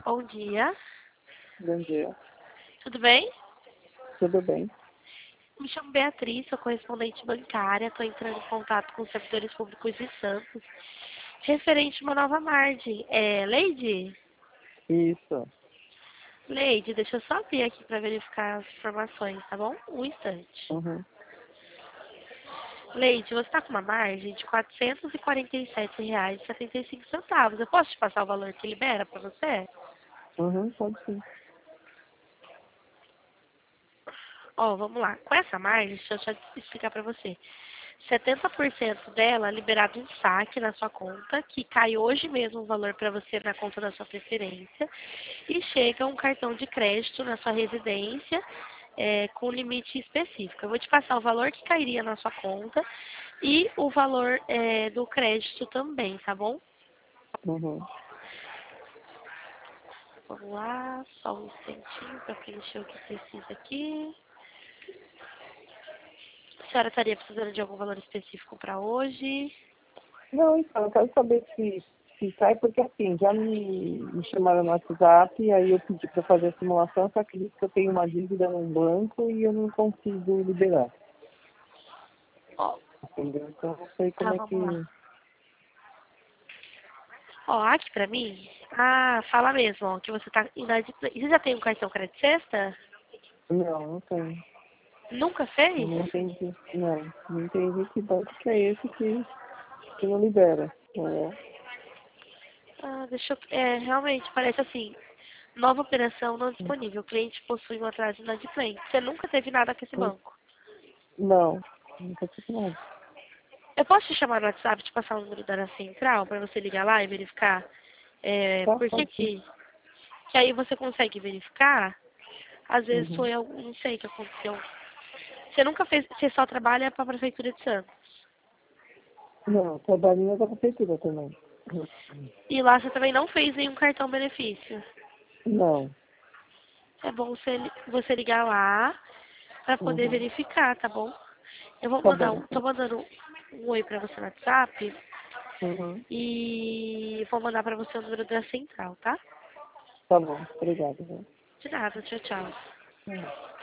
Bom dia. Bom dia. Tudo bem? Tudo bem? Me chamo Beatriz, sou correspondente bancária. Estou entrando em contato com os servidores públicos de Santos. Referente a uma nova margem. Leide? Isso. Leide, deixa eu só abrir aqui para verificar as informações, tá bom? Um instante. Uhum. Leide, você está com uma margem de R$ 447,75. Eu posso te passar o valor que libera para você? Uhum, pode sim. Ó, vamos lá. Com essa margem, deixa eu só explicar para você. 70% dela liberado em saque na sua conta, que cai hoje mesmo o valor para você na conta da sua preferência, e chega um cartão de crédito na sua residência com limite específico. Eu vou te passar o valor que cairia na sua conta e o valor do crédito também, tá bom? Uhum. Vamos lá, só um instantinho para preencher o que precisa aqui. A senhora estaria precisando de algum valor específico para hoje? Não, então, eu quero saber se sai, porque assim, já me chamaram no WhatsApp, e aí eu pedi para fazer a simulação, só que diz que eu tenho uma dívida no banco e eu não consigo liberar. Ó, Entendeu? Então eu não sei tá, como é que. vamos lá. Ó, aqui pra mim. Ah, fala mesmo, ó, que você tá inadimplente. Você já tem um cartão crédito sexta? Não, não tenho. Nunca Eu fez? não entendi. Não entendi que banco que é esse que não libera. É. Ah, deixa eu... realmente, parece assim. Nova operação não disponível. O cliente possui um atraso inadimplente. Você nunca teve nada com esse banco. Não, nunca tive nada. Eu posso te chamar no WhatsApp, te passar o número da central pra você ligar lá e verificar? Tá, Por que pode sim. que aí você consegue verificar? Às vezes Uhum. foi algum, não sei o que aconteceu. Você nunca fez, você só trabalha para a Prefeitura de Santos. Não, trabalhinho da prefeitura também. E lá você também não fez nenhum cartão benefício. Não. É bom você ligar lá para poder Uhum. verificar, tá bom? Eu vou Tá mandar bom. tô mandando um oi para você no WhatsApp Uhum. e vou mandar para você o número da central, tá? Tá bom. Obrigado. Viu? De nada, tchau, tchau. Uhum.